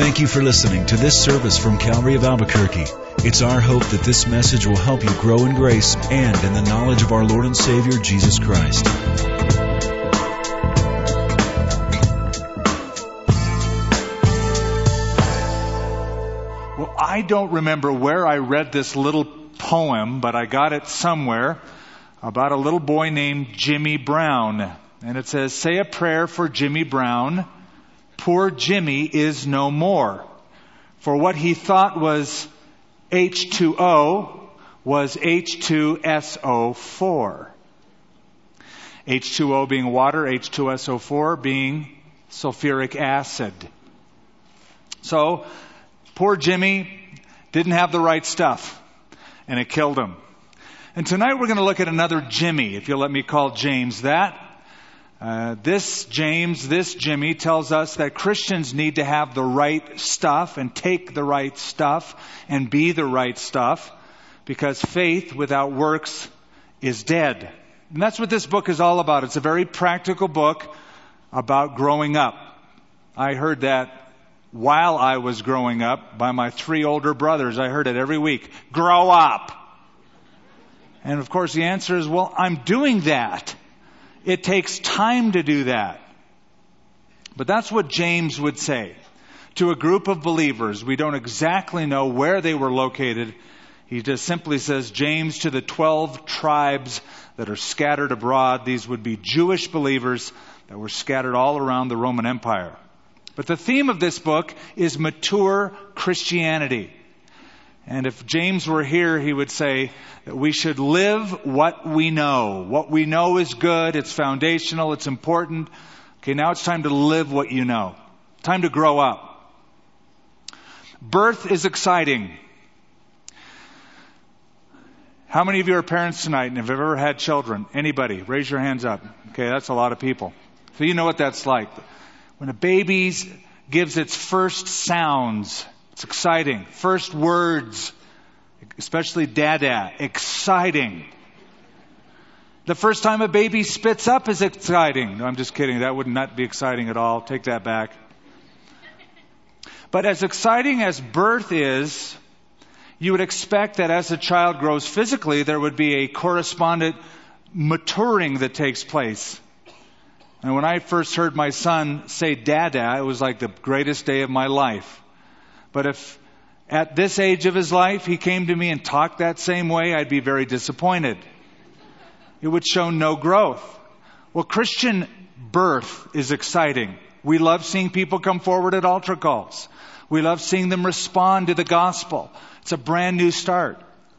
Thank you for listening to this service from Calvary of Albuquerque. It's our hope that this message will help you grow in grace and in the knowledge of our Lord and Savior, Jesus Christ. Well, I don't remember where I read this little poem, but I got it somewhere about a little boy named Jimmy Brown. And it says, "Say a prayer for Jimmy Brown. Poor Jimmy is no more. For what he thought was H2O was H2SO4. H2O being water, H2SO4 being sulfuric acid." So, poor Jimmy didn't have the right stuff, and it killed him. And tonight we're going to look at another Jimmy, if you'll let me call James that. This Jimmy tells us that Christians need to have the right stuff and take the right stuff and be the right stuff, because faith without works is dead. And that's what this book is all about. It's a very practical book about growing up. I heard that while I was growing up by my 3 older brothers. I heard it every week. Grow up. And of course the answer is, well, I'm doing that. It takes time to do that. But that's what James would say to a group of believers. We don't exactly know where they were located. He just simply says, James, to the 12 tribes that are scattered abroad. These would be Jewish believers that were scattered all around the Roman Empire. But the theme of this book is mature Christianity. And if James were here, he would say that we should live what we know. What we know is good, it's foundational, it's important. Okay, now it's time to live what you know. Time to grow up. Birth is exciting. How many of you are parents tonight and have ever had children? Anybody? Raise your hands up. Okay, that's a lot of people. So you know what that's like. When a baby gives its first sounds, it's exciting. First words, especially dada, exciting. The first time a baby spits up is exciting. No, I'm just kidding. That would not be exciting at all. Take that back. But as exciting as birth is, you would expect that as a child grows physically, there would be a correspondent maturing that takes place. And when I first heard my son say dada, it was like the greatest day of my life. But if at this age of his life he came to me and talked that same way, I'd be very disappointed. It would show no growth. Well, Christian birth is exciting. We love seeing people come forward at altar calls. We love seeing them respond to the gospel. It's a brand new start.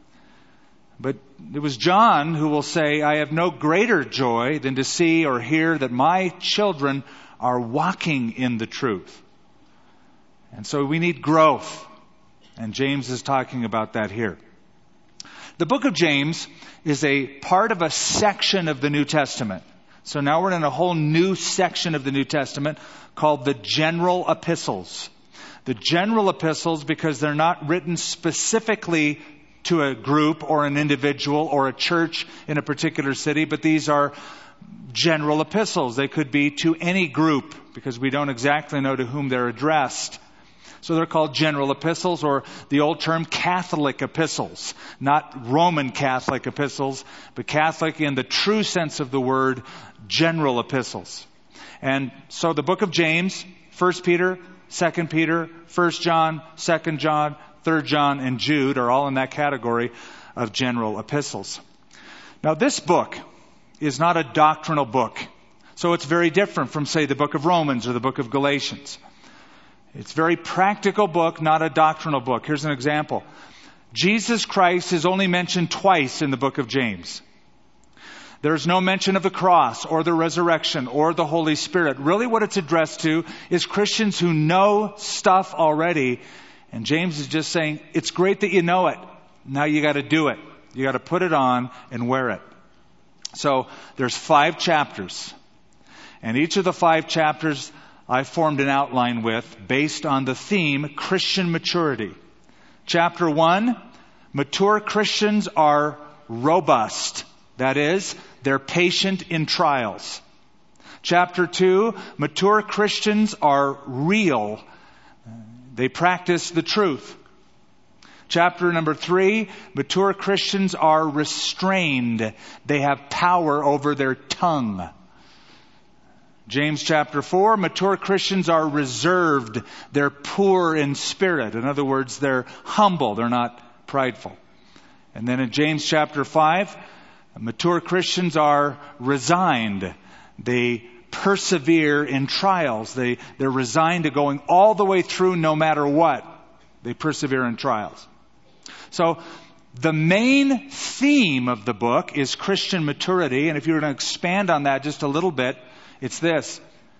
But it was John who will say, I have no greater joy than to see or hear that my children are walking in the truth. And so we need growth. And James is talking about that here. The book of James is a part of a section of the New Testament. So now we're in a whole new section of the New Testament called the general epistles. The general epistles because they're not written specifically to a group or an individual or a church in a particular city, but these are general epistles. They could be to any group because we don't exactly know to whom they're addressed. So they're called general epistles, or the old term Catholic epistles. Not Roman Catholic epistles, but Catholic in the true sense of the word, general epistles. And so the book of James, 1 Peter, 2 Peter, 1 John, 2 John, 3 John, and Jude are all in that category of general epistles. Now this book is not a doctrinal book. So it's very different from, say, the book of Romans or the book of Galatians. It's a very practical book, not a doctrinal book. Here's an example. Jesus Christ is only mentioned twice in the book of James. There's no mention of the cross or the resurrection or the Holy Spirit. Really what it's addressed to is Christians who know stuff already. And James is just saying, it's great that you know it. Now you got to do it. You got to put it on and wear it. So there's 5 chapters. And each of the 5 chapters I formed an outline with based on the theme Christian maturity. Chapter 1, mature Christians are robust. That is, they're patient in trials. Chapter 2, mature Christians are real. They practice the truth. Chapter number 3, mature Christians are restrained. They have power over their tongue. James chapter 4, mature Christians are reserved. They're poor in spirit. In other words, they're humble. They're not prideful. And then in James chapter 5, mature Christians are resigned. They persevere in trials. They're resigned to going all the way through no matter what. They persevere in trials. So the main theme of the book is Christian maturity. And if you were to expand on that just a little bit, it's this: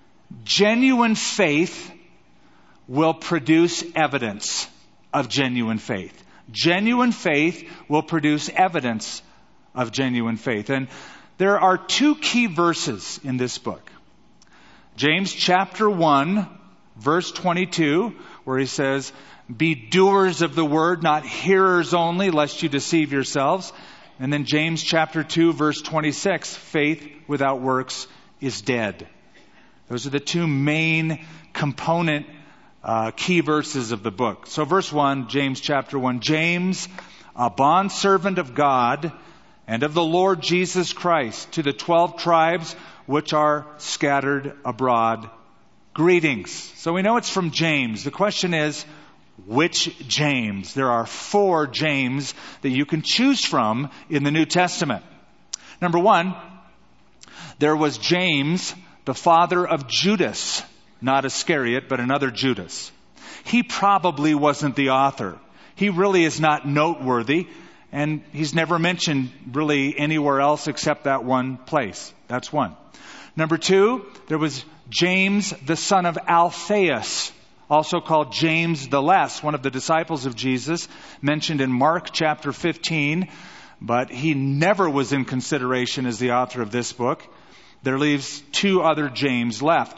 genuine faith will produce evidence of genuine faith. Genuine faith will produce evidence of genuine faith. And there are 2 key verses in this book. James chapter 1, verse 22, where he says, "Be doers of the word, not hearers only, lest you deceive yourselves." And then James chapter 2, verse 26, "Faith without works is dead." Those are the 2 main component key verses of the book. So verse 1, James chapter 1, "James, a bondservant of God and of the Lord Jesus Christ, to the 12 tribes which are scattered abroad, greetings." So we know it's from James. The question is, which James? There are 4 James that you can choose from in the New Testament. Number 1, there was James, the father of Judas, not Iscariot, but another Judas. He probably wasn't the author. He really is not noteworthy, and he's never mentioned really anywhere else except that one place. That's one. Number 2, there was James, the son of Alphaeus, also called James the Less, one of the disciples of Jesus, mentioned in Mark chapter 15, but he never was in consideration as the author of this book. There leaves 2 other James left.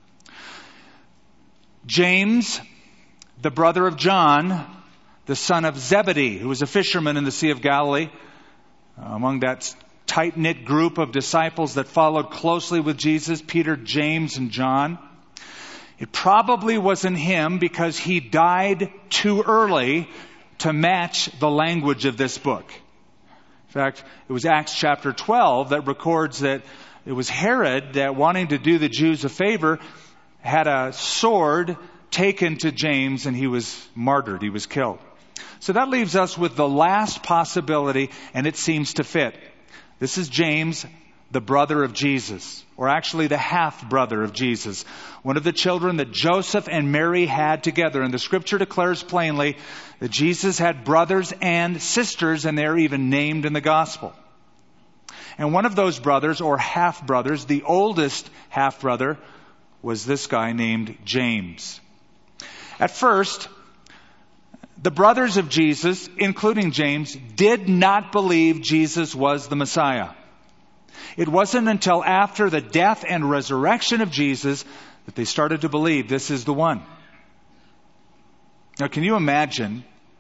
James, the brother of John, the son of Zebedee, who was a fisherman in the Sea of Galilee, among that tight-knit group of disciples that followed closely with Jesus, Peter, James, and John. It probably wasn't him because he died too early to match the language of this book. In fact, it was Acts chapter 12 that records that it was Herod that, wanting to do the Jews a favor, had a sword taken to James and he was martyred. He was killed. So that leaves us with the last possibility, and it seems to fit. This is James, the brother of Jesus, or actually the half-brother of Jesus, one of the children that Joseph and Mary had together. And the scripture declares plainly that Jesus had brothers and sisters, and they're even named in the gospel. And one of those brothers, or half-brothers, the oldest half-brother, was this guy named James. At first, the brothers of Jesus, including James, did not believe Jesus was the Messiah. It wasn't until after the death and resurrection of Jesus that they started to believe this is the one. Now, can you imagine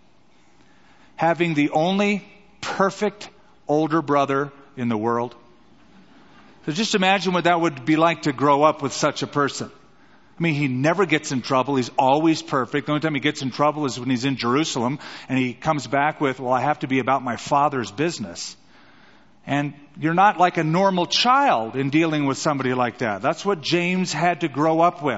having the only perfect older brother in the world? So just imagine what that would be like to grow up with such a person. I mean, he never gets in trouble. He's always perfect. The only time he gets in trouble is when he's in Jerusalem and he comes back with, "Well, I have to be about my Father's business." And you're not like a normal child in dealing with somebody like that. That's what James had to grow up with.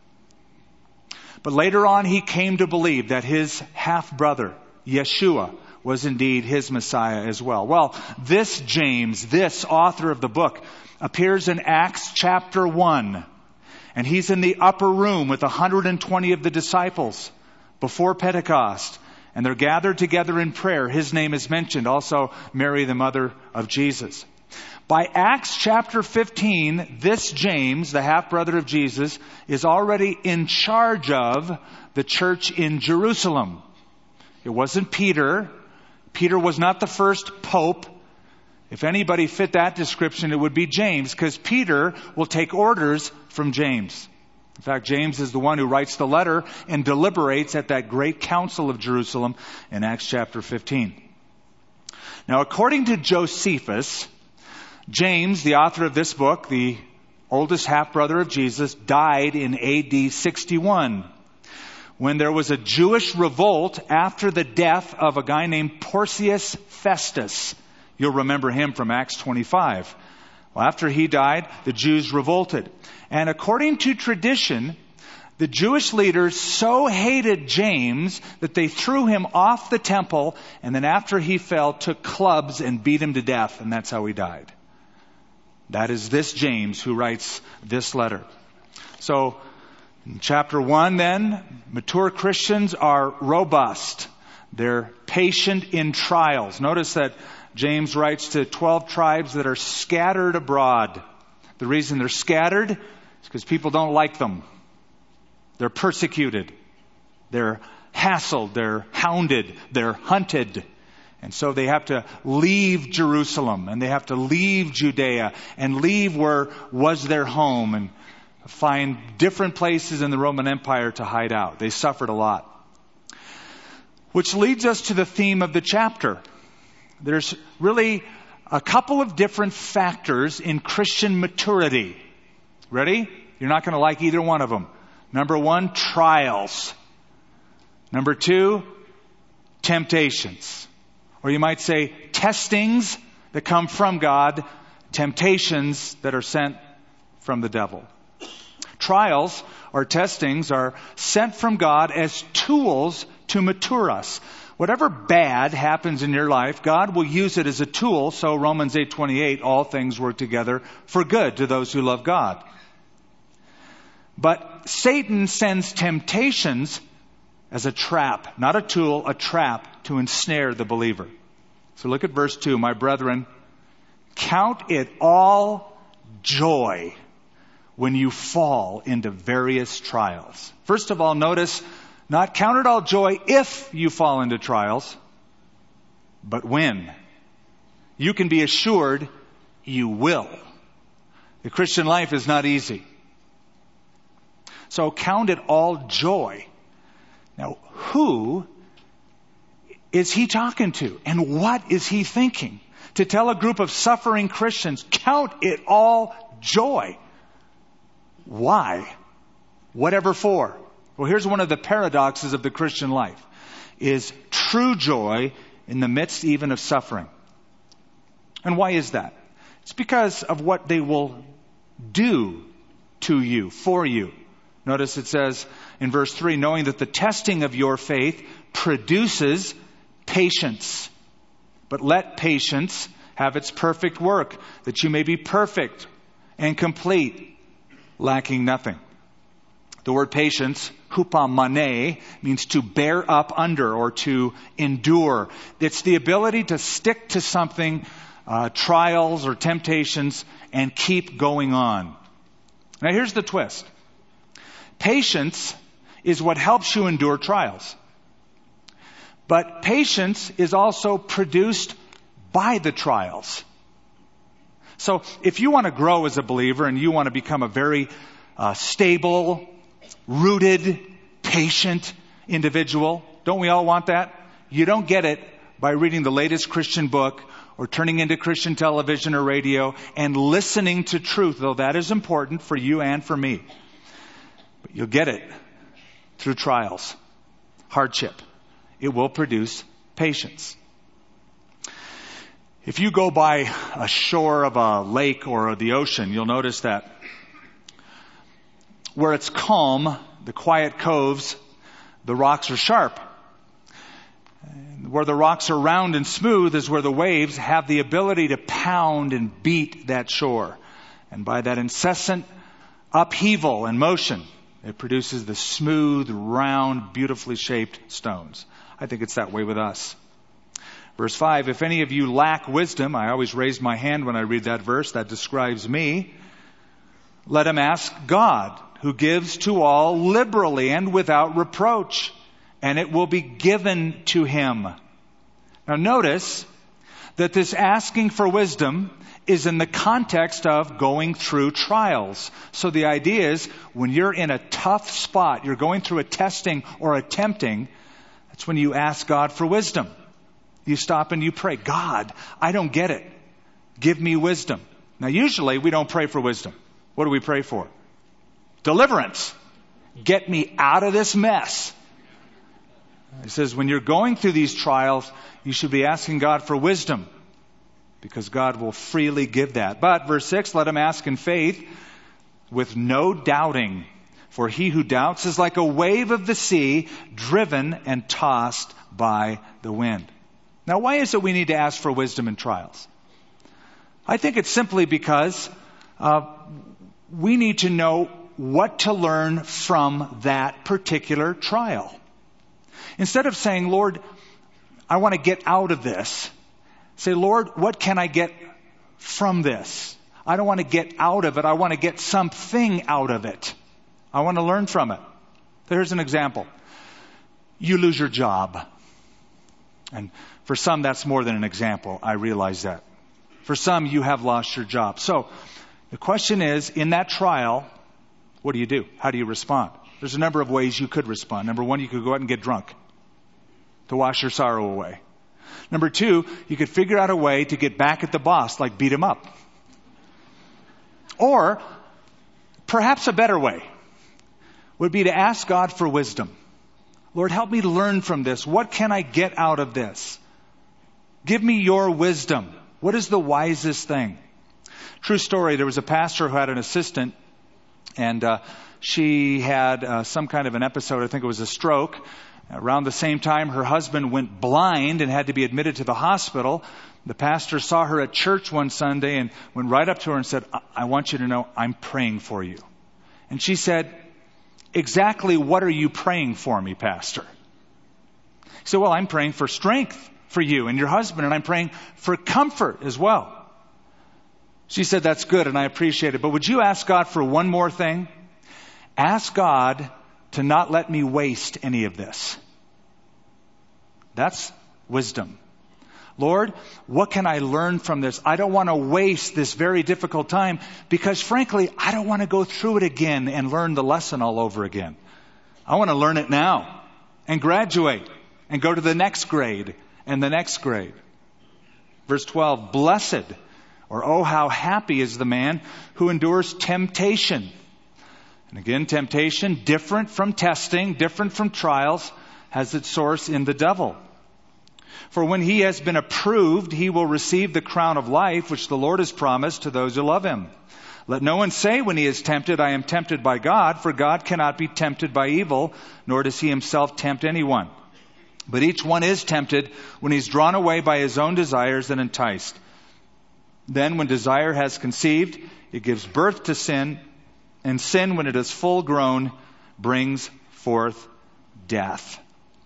But later on, he came to believe that his half-brother, Yeshua, was indeed his Messiah as well. Well, this James, this author of the book, appears in Acts chapter 1. And he's in the upper room with 120 of the disciples before Pentecost. And they're gathered together in prayer. His name is mentioned. Also, Mary, the mother of Jesus. By Acts chapter 15, this James, the half-brother of Jesus, is already in charge of the church in Jerusalem. It wasn't Peter. Peter was not the first pope. If anybody fit that description, it would be James, because Peter will take orders from James. In fact, James is the one who writes the letter and deliberates at that great council of Jerusalem in Acts chapter 15. Now, according to Josephus, James, the author of this book, the oldest half-brother of Jesus, died in AD 61, when there was a Jewish revolt after the death of a guy named Porcius Festus. You'll remember him from Acts 25. Well, after he died, the Jews revolted. And according to tradition, the Jewish leaders so hated James that they threw him off the temple, and then after he fell, took clubs and beat him to death, and that's how he died. That is this James who writes this letter. So, in chapter 1 then, mature Christians are robust. They're patient in trials. Notice that James writes to 12 tribes that are scattered abroad. The reason they're scattered is because people don't like them. They're persecuted. They're hassled. They're hounded. They're hunted. And so they have to leave Jerusalem, and they have to leave Judea and leave where was their home and find different places in the Roman Empire to hide out. They suffered a lot. Which leads us to the theme of the chapter. There's really a couple of different factors in Christian maturity. Ready? You're not going to like either one of them. Number 1, trials. Number 2, temptations. Or you might say testings that come from God, temptations that are sent from the devil. Trials or testings are sent from God as tools to mature us. Whatever bad happens in your life, God will use it as a tool. So Romans 8:28, all things work together for good to those who love God. But Satan sends temptations as a trap, not a tool, a trap to ensnare the believer. So look at verse 2. My brethren, count it all joy when you fall into various trials. First of all, notice, not count it all joy if you fall into trials, but when. You can be assured you will. The Christian life is not easy. So count it all joy. Now, who is he talking to? And what is he thinking? To tell a group of suffering Christians, count it all joy. Why? Whatever for? Well, here's one of the paradoxes of the Christian life, is true joy in the midst even of suffering. And why is that? It's because of what they will do to you, for you. Notice it says in verse 3, knowing that the testing of your faith produces patience. But let patience have its perfect work, that you may be perfect and complete, lacking nothing. The word patience, hupomone, means to bear up under or to endure. It's the ability to stick to something, trials or temptations, and keep going on. Now here's the twist. Patience is what helps you endure trials. But patience is also produced by the trials. So if you want to grow as a believer and you want to become a very stable, rooted, patient individual, don't we all want that? You don't get it by reading the latest Christian book or turning into Christian television or radio and listening to truth, though that is important for you and for me. But you'll get it through trials, hardship. It will produce patience. If you go by a shore of a lake or the ocean, you'll notice that where it's calm, the quiet coves, the rocks are sharp. And where the rocks are round and smooth is where the waves have the ability to pound and beat that shore. And by that incessant upheaval and motion, it produces the smooth, round, beautifully shaped stones. I think it's that way with us. Verse 5, if any of you lack wisdom, I always raise my hand when I read that verse, that describes me. Let him ask God, who gives to all liberally and without reproach, and it will be given to him. Now notice that this asking for wisdom is in the context of going through trials. So the idea is when you're in a tough spot, you're going through a testing or a tempting, that's when you ask God for wisdom. You stop and you pray, God, I don't get it. Give me wisdom. Now usually we don't pray for wisdom. What do we pray for? Deliverance. Get me out of this mess. He says, when you're going through these trials, you should be asking God for wisdom, because God will freely give that. But, verse 6, let him ask in faith with no doubting. For he who doubts is like a wave of the sea, driven and tossed by the wind. Now, why is it we need to ask for wisdom in trials? I think it's simply because we need to know what to learn from that particular trial. Instead of saying, Lord, I want to get out of this, say, Lord, what can I get from this? I don't want to get out of it. I want to get something out of it. I want to learn from it. Here's an example. You lose your job. And for some, that's more than an example. I realize that. For some, you have lost your job. So the question is, in that trial, what do you do? How do you respond? There's a number of ways you could respond. Number one, you could go out and get drunk to wash your sorrow away. Number two, you could figure out a way to get back at the boss, like beat him up. Or perhaps a better way would be to ask God for wisdom. Lord, help me learn from this. What can I get out of this? Give me your wisdom. What is the wisest thing? True story, there was a pastor who had an assistant, and she had some kind of an episode, I think it was a stroke. Around the same time, her husband went blind and had to be admitted to the hospital. The pastor saw her at church one Sunday and went right up to her and said, I want you to know I'm praying for you. And she said, exactly what are you praying for me, Pastor? He said, well, I'm praying for strength for you and your husband, and I'm praying for comfort as well. She said, that's good, and I appreciate it. But would you ask God for one more thing? Ask God to not let me waste any of this. That's wisdom. Lord, what can I learn from this? I don't want to waste this very difficult time because, frankly, I don't want to go through it again and learn the lesson all over again. I want to learn it now and graduate and go to the next grade and the next grade. Verse 12, blessed, or oh, how happy is the man who endures temptation. And again, temptation, different from testing, different from trials, has its source in the devil. For when he has been approved, he will receive the crown of life, which the Lord has promised to those who love him. Let no one say when he is tempted, I am tempted by God, for God cannot be tempted by evil, nor does he himself tempt anyone. But each one is tempted when he's drawn away by his own desires and enticed. Then when desire has conceived, it gives birth to sin, and sin, when it is full grown, brings forth death.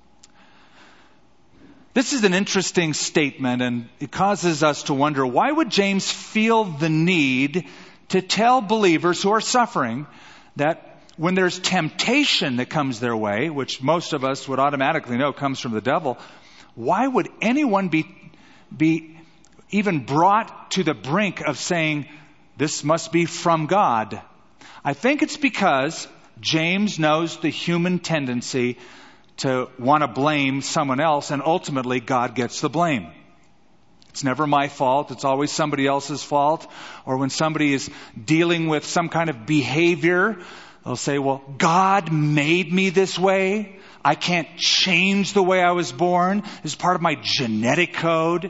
This is an interesting statement, and it causes us to wonder, why would James feel the need to tell believers who are suffering that when there's temptation that comes their way, which most of us would automatically know comes from the devil, why would anyone be even brought to the brink of saying, this must be from God? I think it's because James knows the human tendency to want to blame someone else, and ultimately God gets the blame. It's never my fault. It's always somebody else's fault. Or when somebody is dealing with some kind of behavior, they'll say, well, God made me this way. I can't change the way I was born. It's part of my genetic code.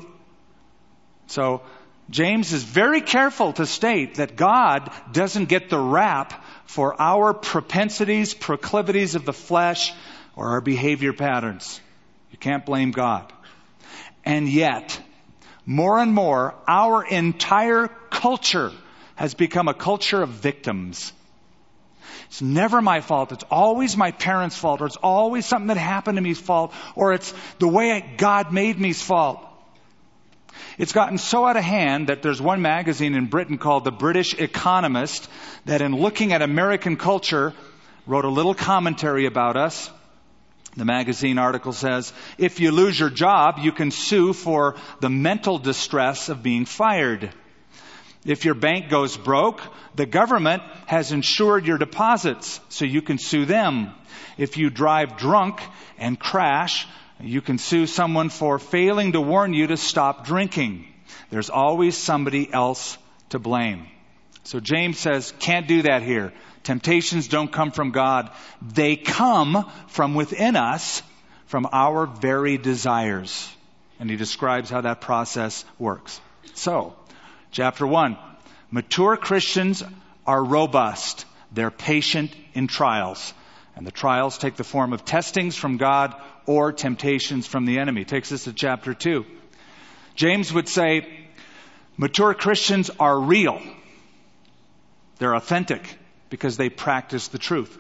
So James is very careful to state that God doesn't get the rap for our propensities, proclivities of the flesh, or our behavior patterns. You can't blame God. And yet, more and more, our entire culture has become a culture of victims. It's never my fault. It's always my parents' fault, or it's always something that happened to me's fault, or it's the way God made me's fault. It's gotten so out of hand that there's one magazine in Britain called The British Economist that, in looking at American culture, wrote a little commentary about us. The magazine article says, if you lose your job, you can sue for the mental distress of being fired. If your bank goes broke, the government has insured your deposits, so you can sue them. If you drive drunk and crash, you can sue someone for failing to warn you to stop drinking. There's always somebody else to blame. So James says, can't do that here. Temptations don't come from God. They come from within us, from our very desires. And he describes how that process works. So, chapter 1, mature Christians are robust. They're patient in trials. And the trials take the form of testings from God or temptations from the enemy. Takes us to chapter 2. James would say, mature Christians are real. They're authentic because they practice the truth.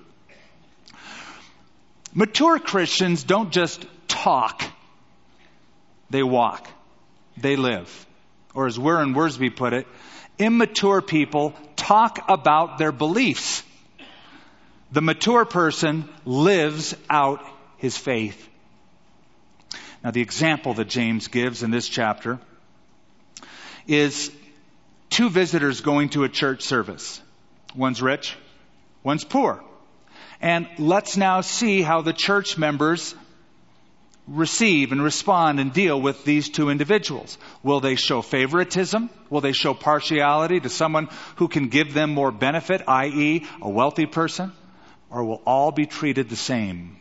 Mature Christians don't just talk. They walk. They live. Or as Warren Wiersbe put it, immature people talk about their beliefs. The mature person lives out his faith. Now, the example that James gives in this chapter is two visitors going to a church service. One's rich, one's poor. And let's now see how the church members receive and respond and deal with these two individuals. Will they show favoritism? Will they show partiality to someone who can give them more benefit, i.e., a wealthy person? Or will all be treated the same?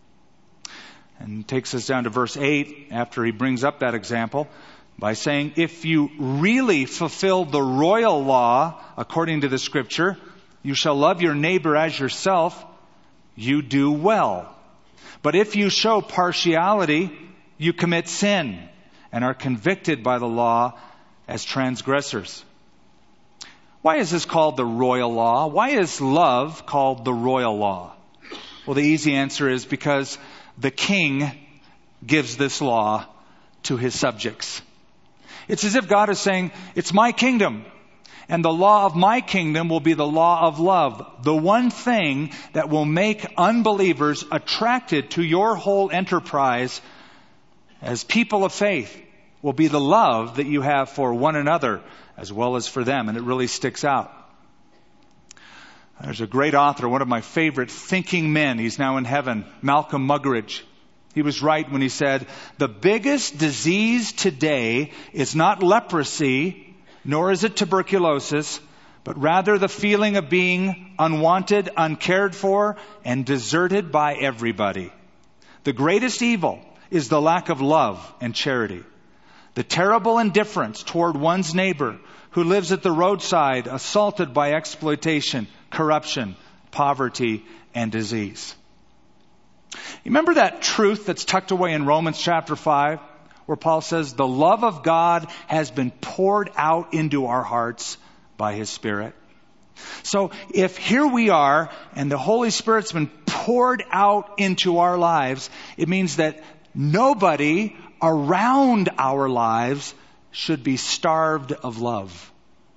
And takes us down to verse 8 after he brings up that example by saying, if you really fulfill the royal law according to the scripture, you shall love your neighbor as yourself, you do well. But if you show partiality, you commit sin and are convicted by the law as transgressors. Why is this called the royal law? Why is love called the royal law? Well, the easy answer is because the king gives this law to his subjects. It's as if God is saying, it's my kingdom, and the law of my kingdom will be the law of love. The one thing that will make unbelievers attracted to your whole enterprise as people of faith will be the love that you have for one another as well as for them. And it really sticks out. There's a great author, one of my favorite thinking men. He's now in heaven, Malcolm Muggeridge. He was right when he said, the biggest disease today is not leprosy, nor is it tuberculosis, but rather the feeling of being unwanted, uncared for, and deserted by everybody. The greatest evil is the lack of love and charity. The terrible indifference toward one's neighbor who lives at the roadside, assaulted by exploitation, corruption, poverty, and disease. You remember that truth that's tucked away in Romans chapter 5, where Paul says, the love of God has been poured out into our hearts by His Spirit. So if here we are and the Holy Spirit's been poured out into our lives, it means that nobody around our lives should be starved of love.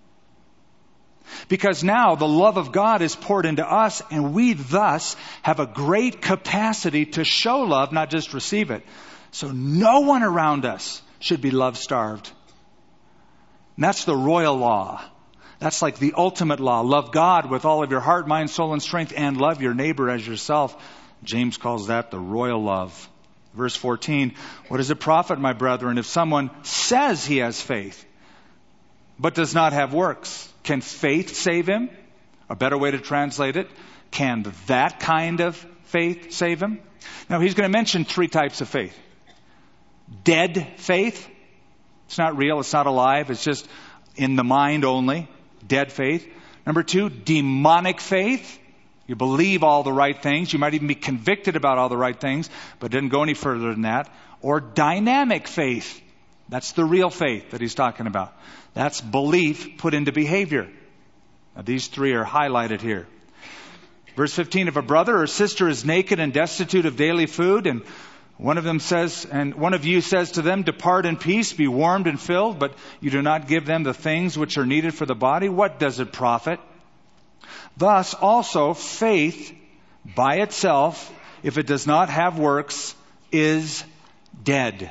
Because now the love of God is poured into us, and we thus have a great capacity to show love, not just receive it. So no one around us should be love starved. And that's the royal law. That's like the ultimate law. Love God with all of your heart, mind, soul, and strength, and love your neighbor as yourself. James calls that the royal love. Verse 14, what does it profit, my brethren, if someone says he has faith, but does not have works? Can faith save him? A better way to translate it, can that kind of faith save him? Now, he's going to mention three types of faith. Dead faith. It's not real. It's not alive. It's just in the mind only. Dead faith. Number two, demonic faith. You believe all the right things. You might even be convicted about all the right things, but didn't go any further than that. Or dynamic faith. That's the real faith that he's talking about. That's belief put into behavior. Now, these three are highlighted here. Verse 15, if a brother or sister is naked and destitute of daily food, and one of you says to them, depart in peace, be warmed and filled, but you do not give them the things which are needed for the body, what does it profit? Thus also faith by itself, if it does not have works, is dead.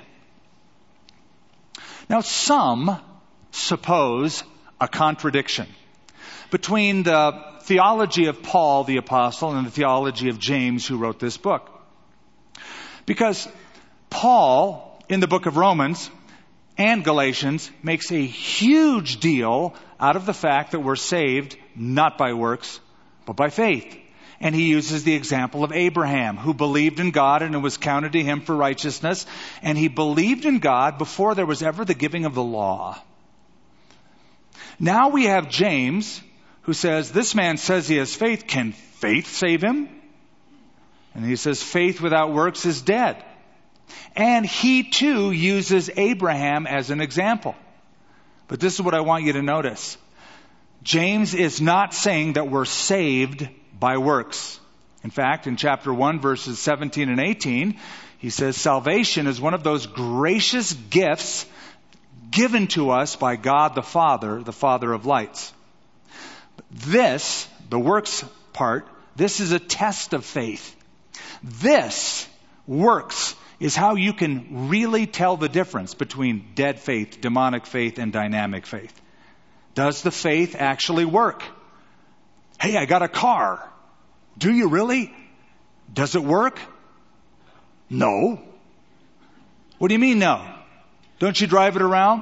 Now some suppose a contradiction between the theology of Paul the Apostle and the theology of James who wrote this book. Because Paul, in the book of Romans and Galatians, makes a huge deal out of the fact that we're saved not by works, but by faith. And he uses the example of Abraham, who believed in God and it was counted to him for righteousness. And he believed in God before there was ever the giving of the law. Now we have James, who says, this man says he has faith. Can faith save him? And he says, faith without works is dead. And he too uses Abraham as an example. But this is what I want you to notice. James is not saying that we're saved by works. In fact, in chapter 1, verses 17 and 18, he says salvation is one of those gracious gifts given to us by God the Father of lights. This, the works part, this is a test of faith. This, works, is how you can really tell the difference between dead faith, demonic faith, and dynamic faith. Does the faith actually work? Hey, I got a car. Do you really? Does it work? No. What do you mean no? Don't you drive it around?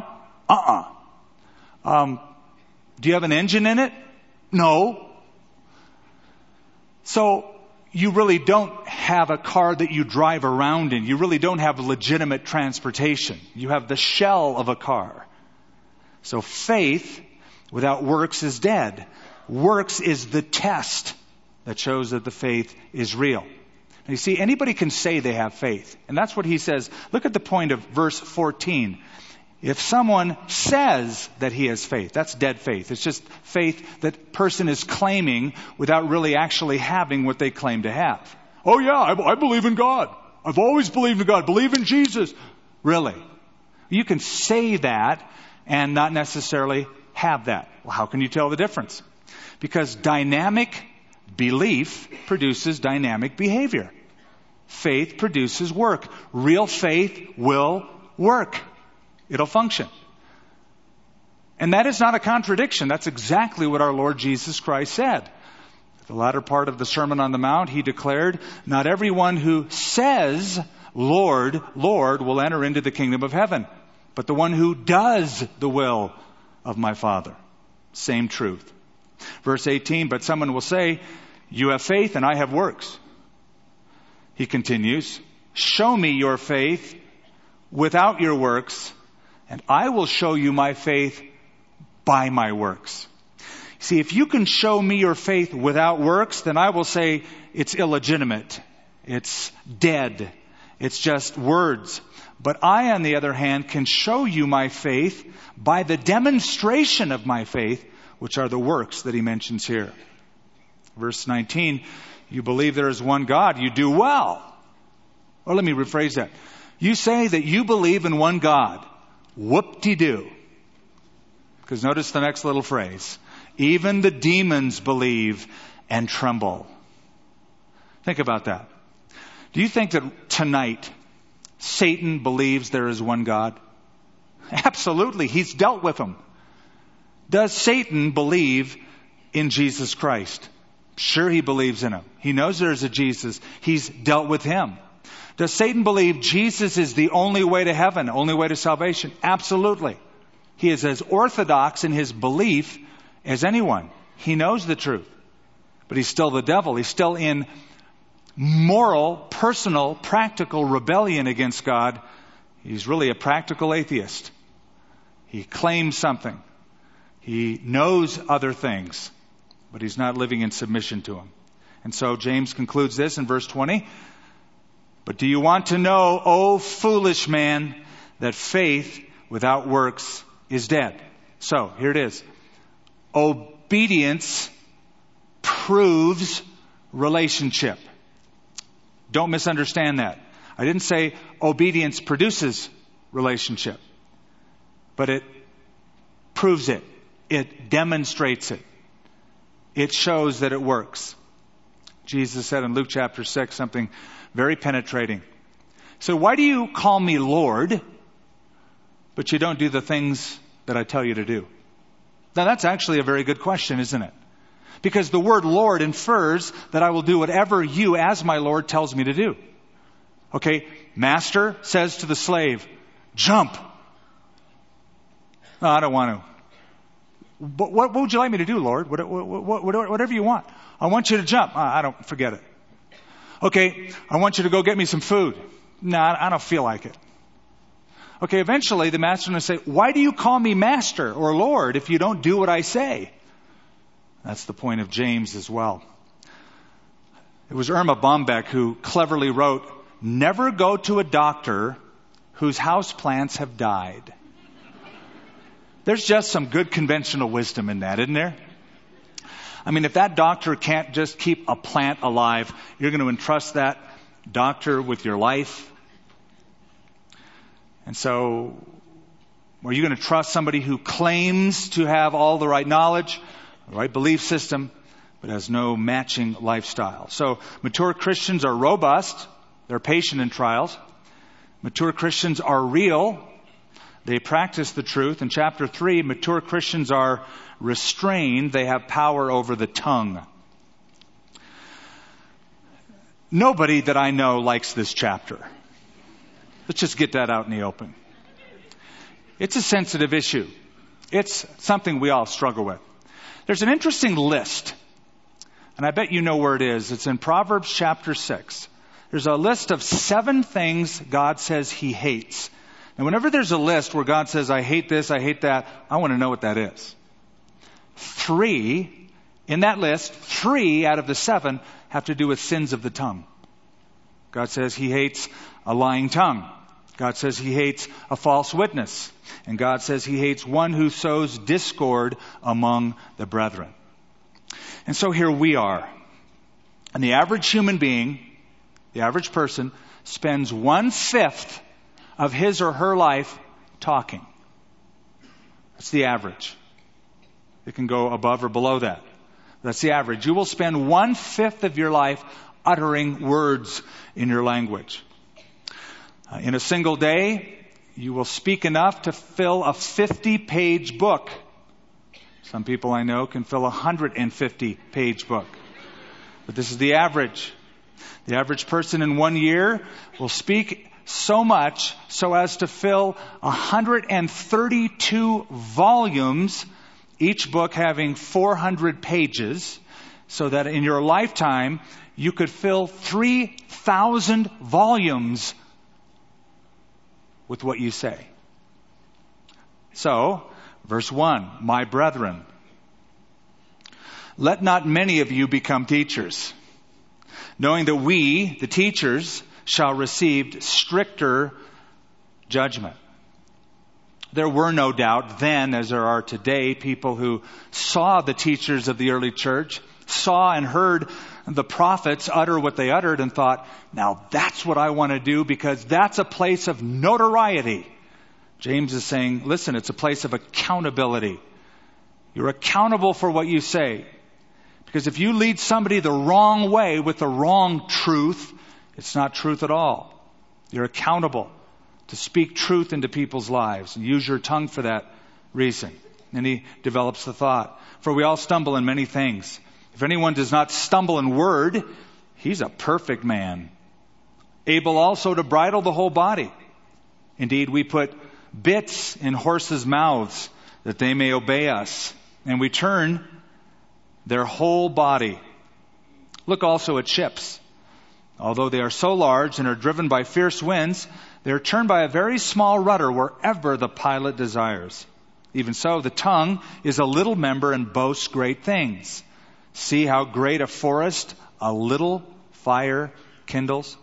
Do you have an engine in it? No. So, you really don't have a car that you drive around in. You really don't have legitimate transportation. You have the shell of a car. So faith without works is dead. Works is the test that shows that the faith is real. Now you see, anybody can say they have faith. And that's what he says. Look at the point of verse 14. If someone says that he has faith, that's dead faith. It's just faith that person is claiming without really actually having what they claim to have. Oh yeah, I believe in God. I've always believed in God. Believe in Jesus. Really? You can say that and not necessarily have that. Well, how can you tell the difference? Because dynamic belief produces dynamic behavior. Faith produces work. Real faith will work. It'll function. And that is not a contradiction. That's exactly what our Lord Jesus Christ said. The latter part of the Sermon on the Mount, he declared, not everyone who says, Lord, Lord, will enter into the kingdom of heaven, but the one who does the will of my Father. Same truth. Verse 18, but someone will say, you have faith and I have works. He continues, show me your faith without your works, and I will show you my faith by my works. See, if you can show me your faith without works, then I will say it's illegitimate. It's dead. It's just words. But I, on the other hand, can show you my faith by the demonstration of my faith, which are the works that he mentions here. Verse 19, you believe there is one God, you do well. Or let me rephrase that. You say that you believe in one God. Whoop-de-doo. Because notice the next little phrase. Even the demons believe and tremble. Think about that. Do you think that tonight Satan believes there is one God? Absolutely. He's dealt with him. Does Satan believe in Jesus Christ? Sure, he believes in him. He knows there's a Jesus. He's dealt with him. Does Satan believe Jesus is the only way to heaven, only way to salvation? Absolutely. He is as orthodox in his belief as anyone. He knows the truth. But he's still the devil. He's still in moral, personal, practical rebellion against God. He's really a practical atheist. He claims something. He knows other things, but he's not living in submission to him. And so James concludes this in verse 20. But do you want to know, O foolish man, that faith without works is dead? So, here it is. Obedience proves relationship. Don't misunderstand that. I didn't say obedience produces relationship, but it proves it. It demonstrates it. It shows that it works. Jesus said in Luke chapter 6 something very penetrating. So why do you call me Lord, but you don't do the things that I tell you to do? Now that's actually a very good question, isn't it? Because the word Lord infers that I will do whatever you as my Lord tells me to do. Okay, master says to the slave, jump. No, I don't want to. But what would you like me to do, Lord? Whatever you want. I want you to jump. I don't, forget it. Okay, I want you to go get me some food. No, I don't feel like it. Okay, eventually the master is going to say, why do you call me master or Lord if you don't do what I say? That's the point of James as well. It was Irma Bombeck who cleverly wrote, never go to a doctor whose houseplants have died. There's just some good conventional wisdom in that, isn't there? I mean, if that doctor can't just keep a plant alive, you're going to entrust that doctor with your life. And so, are you going to trust somebody who claims to have all the right knowledge, the right belief system, but has no matching lifestyle? So, mature Christians are robust. They're patient in trials. Mature Christians are real. They practice the truth. In chapter 3, mature Christians are restrained. They have power over the tongue. Nobody that I know likes this chapter. Let's just get that out in the open. It's a sensitive issue. It's something we all struggle with. There's an interesting list, and I bet you know where it is. It's in Proverbs chapter 6. There's a list of 7 things God says He hates. And whenever there's a list where God says, I hate this, I hate that, I want to know what that is. 3, in that list, 3 out of the 7 have to do with sins of the tongue. God says He hates a lying tongue. God says He hates a false witness. And God says He hates one who sows discord among the brethren. And so here we are. And the average human being, the average person, spends 1/5 of his or her life talking. That's the average. It can go above or below that. That's the average. You will spend 1/5 of your life uttering words in your language. In a single day, you will speak enough to fill a 50-page book. Some people I know can fill a 150-page book. But this is the average. The average person in 1 year will speak so much so as to fill 132 volumes, each book having 400 pages, so that in your lifetime you could fill 3,000 volumes with what you say. So, verse 1, my brethren, let not many of you become teachers, knowing that we, the teachers, shall receive stricter judgment. There were no doubt then, as there are today, people who saw the teachers of the early church, saw and heard the prophets utter what they uttered and thought, now that's what I want to do because that's a place of notoriety. James is saying, listen, it's a place of accountability. You're accountable for what you say. Because if you lead somebody the wrong way with the wrong truth, it's not truth at all. You're accountable to speak truth into people's lives and use your tongue for that reason. And he develops the thought. For we all stumble in many things. If anyone does not stumble in word, he's a perfect man, able also to bridle the whole body. Indeed, we put bits in horses' mouths that they may obey us, and we turn their whole body. Look also at ships. Although they are so large and are driven by fierce winds, they are turned by a very small rudder wherever the pilot desires. Even so, the tongue is a little member and boasts great things. See how great a forest a little fire kindles?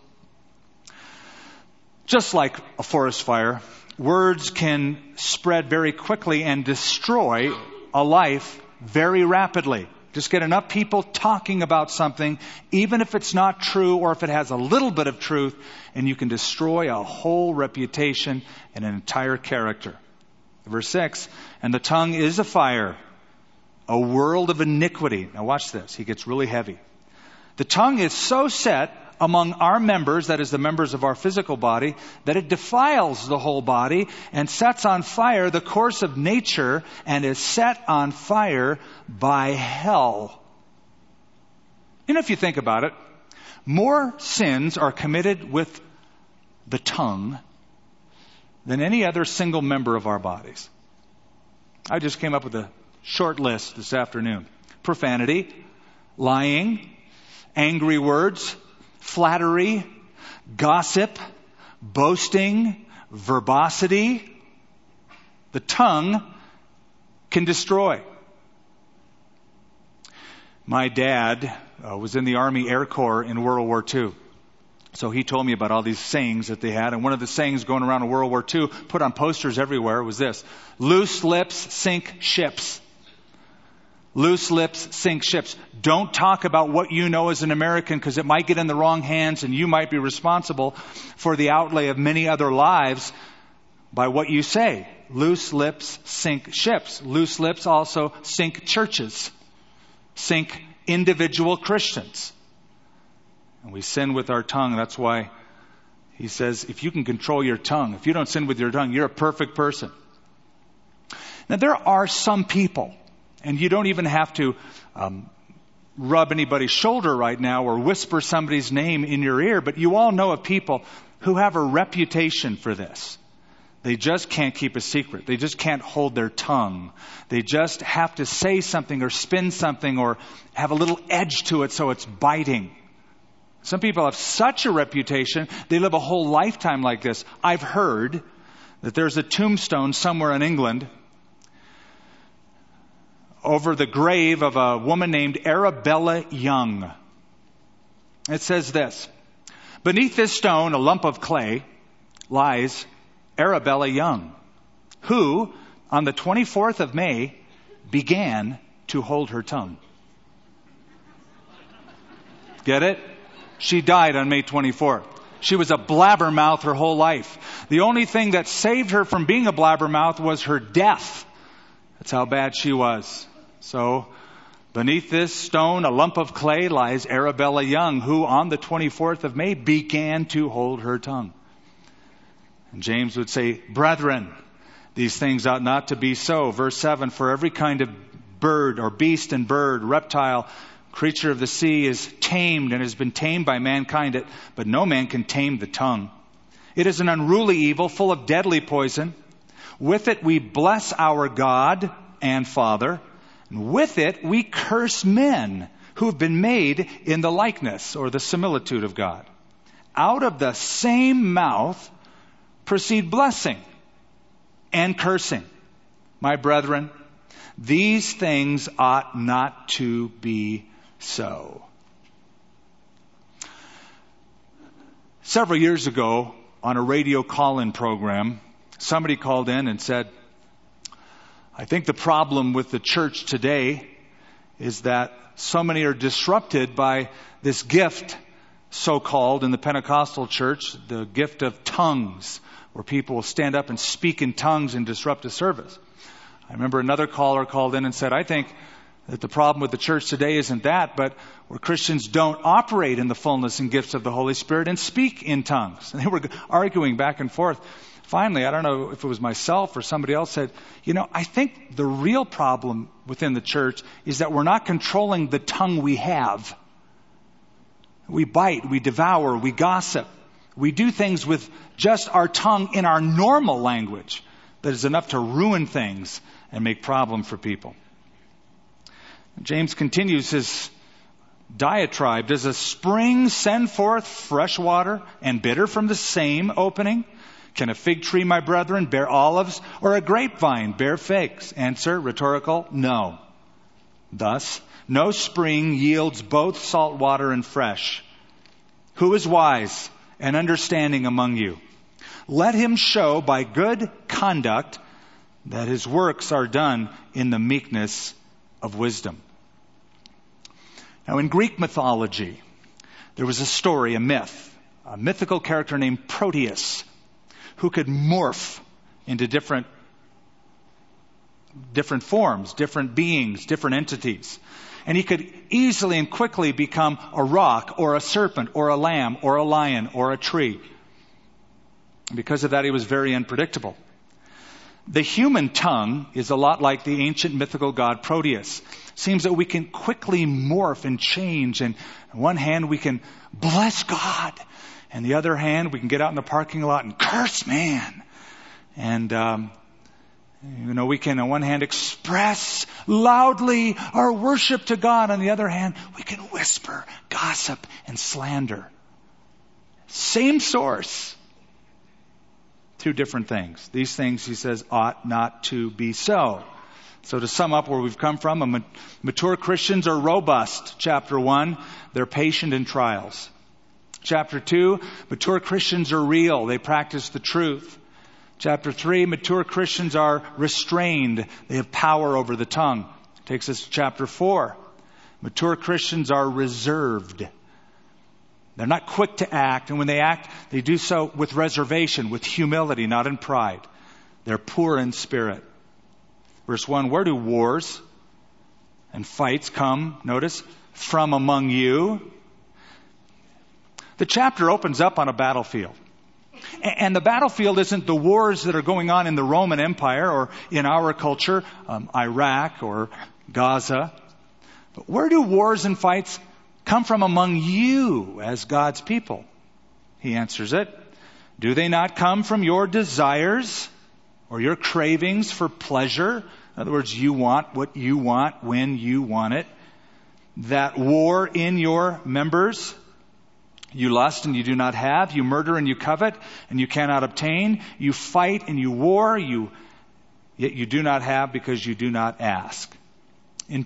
Just like a forest fire, words can spread very quickly and destroy a life very rapidly. Just get enough people talking about something, even if it's not true or if it has a little bit of truth, and you can destroy a whole reputation and an entire character. Verse 6, and the tongue is a fire, a world of iniquity. Now watch this. He gets really heavy. The tongue is so set among our members, that is the members of our physical body, that it defiles the whole body and sets on fire the course of nature and is set on fire by hell. You know, if you think about it, more sins are committed with the tongue than any other single member of our bodies. I just came up with a short list this afternoon. Profanity, lying, angry words, flattery, gossip, boasting, verbosity. The tongue can destroy. My dad was in the Army Air Corps in World War II. So he told me about all these sayings that they had. And one of the sayings going around in World War II, put on posters everywhere, was this: loose lips sink ships. Loose lips sink ships. Don't talk about what you know as an American, because it might get in the wrong hands and you might be responsible for the outlay of many other lives by what you say. Loose lips sink ships. Loose lips also sink churches, sink individual Christians. And we sin with our tongue. That's why he says, if you can control your tongue, if you don't sin with your tongue, you're a perfect person. Now, there are some people, and you don't even have to rub anybody's shoulder right now or whisper somebody's name in your ear, but you all know of people who have a reputation for this. They just can't keep a secret. They just can't hold their tongue. They just have to say something or spin something or have a little edge to it so it's biting. Some people have such a reputation, they live a whole lifetime like this. I've heard that there's a tombstone somewhere in England over the grave of a woman named Arabella Young. It says this: beneath this stone, a lump of clay, lies Arabella Young, who, on the 24th of May, began to hold her tongue. Get it? She died on May 24th. She was a blabbermouth her whole life. The only thing that saved her from being a blabbermouth was her death. That's how bad she was. So, beneath this stone, a lump of clay, lies Arabella Young, who on the 24th of May began to hold her tongue. And James would say, brethren, these things ought not to be so. Verse 7, for every kind of bird or beast and bird, reptile, creature of the sea is tamed and has been tamed by mankind, but no man can tame the tongue. It is an unruly evil full of deadly poison. With it we bless our God and Father, and with it we curse men who have been made in the likeness or the similitude of God. Out of the same mouth proceed blessing and cursing. My brethren, these things ought not to be so. Several years ago, on a radio call-in program, somebody called in and said, I think the problem with the church today is that so many are disrupted by this gift, so-called in the Pentecostal church, the gift of tongues, where people will stand up and speak in tongues and disrupt a service. I remember another caller called in and said, I think that the problem with the church today isn't that, but where Christians don't operate in the fullness and gifts of the Holy Spirit and speak in tongues. And they were arguing back and forth. Finally, I don't know if it was myself or somebody else said, I think the real problem within the church is that we're not controlling the tongue we have. We bite, we devour, we gossip. We do things with just our tongue in our normal language that is enough to ruin things and make problem for people. James continues his diatribe. Does a spring send forth fresh water and bitter from the same opening? Can a fig tree, my brethren, bear olives, or a grapevine bear figs? Answer, rhetorical, no. Thus, no spring yields both salt water and fresh. Who is wise and understanding among you? Let him show by good conduct that his works are done in the meekness of wisdom. Now, in Greek mythology, there was a story, a myth, a mythical character named Proteus, who could morph into different forms, different beings, different entities. And he could easily and quickly become a rock or a serpent or a lamb or a lion or a tree. Because of that, he was very unpredictable. The human tongue is a lot like the ancient mythical god Proteus. Seems that we can quickly morph and change. And on one hand, we can bless God. And the other hand, we can get out in the parking lot and curse man. And You know, we can on one hand express loudly our worship to God. On the other hand, we can whisper, gossip, and slander. Same source. Two different things. These things, he says, ought not to be so. So to sum up where we've come from, mature Christians are robust. Chapter 1, they're patient in trials. Chapter 2, mature Christians are real. They practice the truth. Chapter 3, mature Christians are restrained. They have power over the tongue. Takes us to chapter 4. Mature Christians are reserved. They're not quick to act, and when they act, they do so with reservation, with humility, not in pride. They're poor in spirit. Verse 1, where do wars and fights come, notice, from among you? The chapter opens up on a battlefield. And the battlefield isn't the wars that are going on in the Roman Empire or in our culture, Iraq or Gaza. But where do wars and fights come from among you as God's people? He answers it. Do they not come from your desires or your cravings for pleasure? In other words, you want what you want when you want it. That war in your members. You lust and you do not have. You murder and you covet and you cannot obtain. You fight and you war. Yet you do not have because you do not ask. In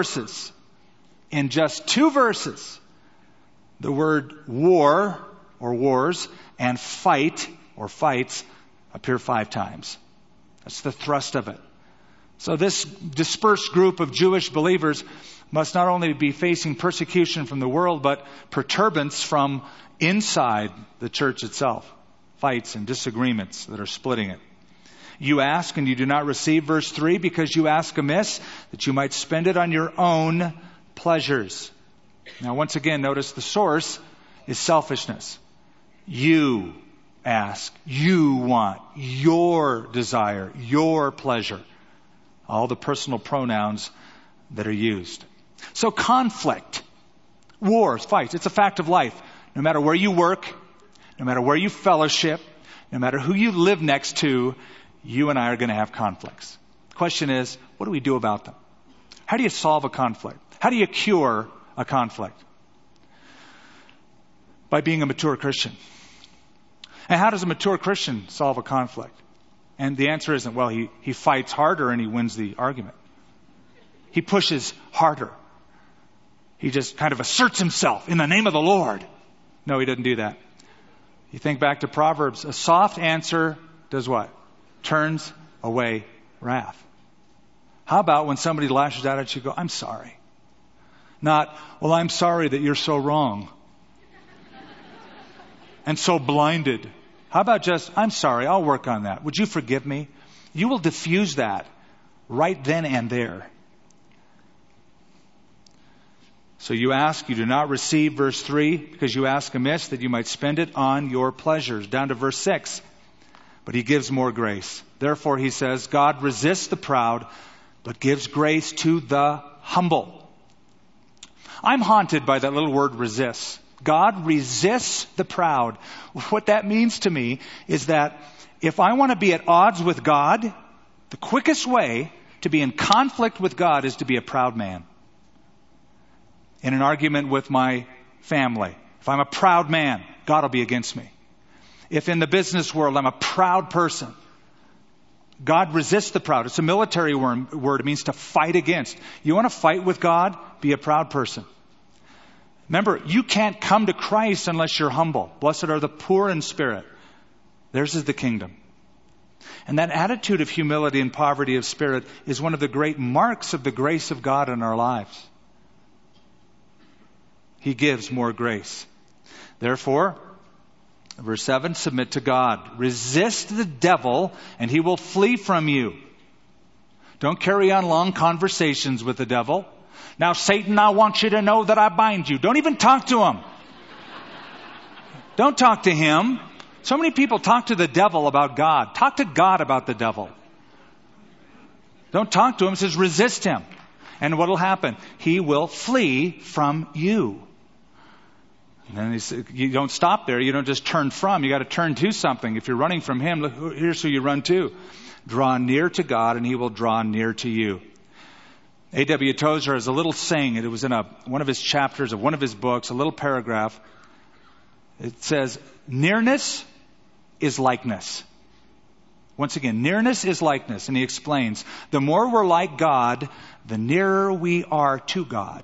just 2 verses, the word war or wars and fight or fights appear 5 times. That's the thrust of it. So this dispersed group of Jewish believers must not only be facing persecution from the world, but perturbance from inside the church itself. Fights and disagreements that are splitting it. You ask and you do not receive, verse 3, because you ask amiss, that you might spend it on your own pleasures. Now once again, notice the source is selfishness. You ask, you want, your desire, your pleasure. All the personal pronouns that are used. So conflict, wars, fights, it's a fact of life. No matter where you work, no matter where you fellowship, no matter who you live next to, you and I are going to have conflicts. The question is, what do we do about them? How do you solve a conflict? How do you cure a conflict? By being a mature Christian. And how does a mature Christian solve a conflict? And the answer isn't, well, he fights harder and he wins the argument. He pushes harder. He just kind of asserts himself in the name of the Lord. No, he doesn't do that. You think back to Proverbs. A soft answer does what? Turns away wrath. How about when somebody lashes out at you, go, I'm sorry. Not, well, I'm sorry that you're so wrong. And so blinded. How about just, I'm sorry, I'll work on that. Would you forgive me? You will diffuse that right then and there. So you ask, you do not receive, verse 3, because you ask amiss that you might spend it on your pleasures. Down to verse 6. But he gives more grace. Therefore, he says, God resists the proud, but gives grace to the humble. I'm haunted by that little word resist. God resists the proud. What that means to me is that if I want to be at odds with God, the quickest way to be in conflict with God is to be a proud man. In an argument with my family, if I'm a proud man, God will be against me. If in the business world I'm a proud person, God resists the proud. It's a military word. It means to fight against. You want to fight with God? Be a proud person. Remember, you can't come to Christ unless you're humble. Blessed are the poor in spirit. Theirs is the kingdom. And that attitude of humility and poverty of spirit is one of the great marks of the grace of God in our lives. He gives more grace. Therefore, verse 7, submit to God. Resist the devil and he will flee from you. Don't carry on long conversations with the devil. Now, Satan, I want you to know that I bind you. Don't even talk to him. Don't talk to him. So many people talk to the devil about God. Talk to God about the devil. Don't talk to him. It says resist him. And what will happen? He will flee from you. And then he said, you don't stop there. You don't just turn from. You got to turn to something. If you're running from Him, look, here's who you run to. Draw near to God, and He will draw near to you. A.W. Tozer has a little saying. It was in one of his chapters of one of his books, a little paragraph. It says, nearness is likeness. Once again, nearness is likeness. And he explains, the more we're like God, the nearer we are to God.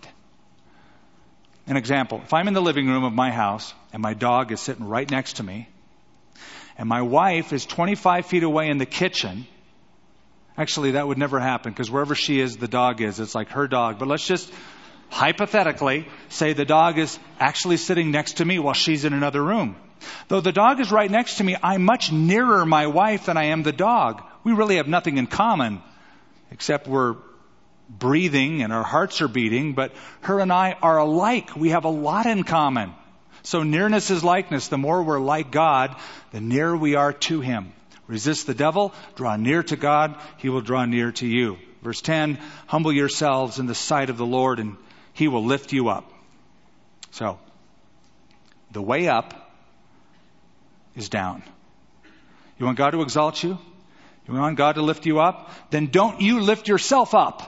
An example, if I'm in the living room of my house and my dog is sitting right next to me, and my wife is 25 feet away in the kitchen, actually that would never happen because wherever she is, the dog is. It's like her dog. But let's just hypothetically say the dog is actually sitting next to me while she's in another room. Though the dog is right next to me, I'm much nearer my wife than I am the dog. We really have nothing in common except we're breathing and our hearts are beating, but her and I are alike. We have a lot in common. So nearness is likeness. The more we're like God, the nearer we are to Him. Resist the devil, draw near to God, He will draw near to you. Verse 10, humble yourselves in the sight of the Lord, and He will lift you up. So, the way up is down. You want God to exalt you? You want God to lift you up? Then don't you lift yourself up.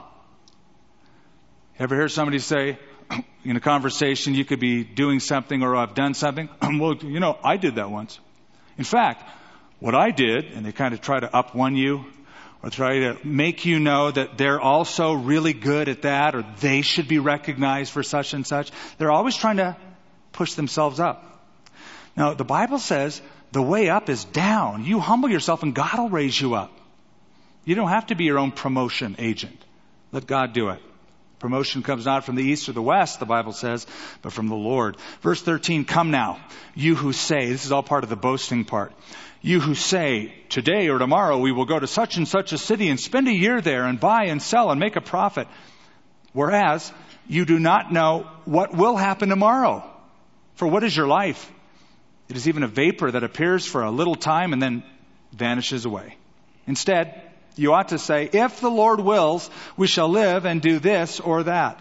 Ever hear somebody say, in a conversation, you could be doing something or I've done something? Well, I did that once. In fact, what I did, and they kind of try to up-one you or try to make you know that they're also really good at that or they should be recognized for such and such. They're always trying to push themselves up. Now, the Bible says the way up is down. You humble yourself and God will raise you up. You don't have to be your own promotion agent. Let God do it. Promotion comes not from the east or the west, the Bible says, but from the Lord. Verse 13, come now, you who say, this is all part of the boasting part. You who say, today or tomorrow we will go to such and such a city and spend a year there and buy and sell and make a profit. Whereas you do not know what will happen tomorrow. For what is your life? It is even a vapor that appears for a little time and then vanishes away. Instead, you ought to say, if the Lord wills, we shall live and do this or that.